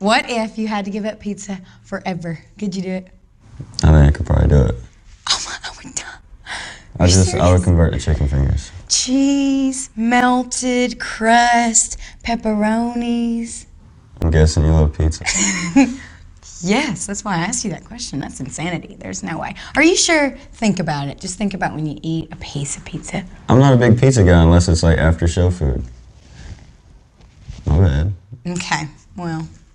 What if you had to give up pizza forever? Could you do it? I think I could probably do it. Oh my, I would die. I would convert to chicken fingers. Cheese, melted crust, pepperonis. I'm guessing you love pizza. Yes, that's why I asked you that question. That's insanity. There's no way. Are you sure? Think about it. Just think about when you eat a piece of pizza. I'm not a big pizza guy unless it's like after show food. My bad. Okay, well,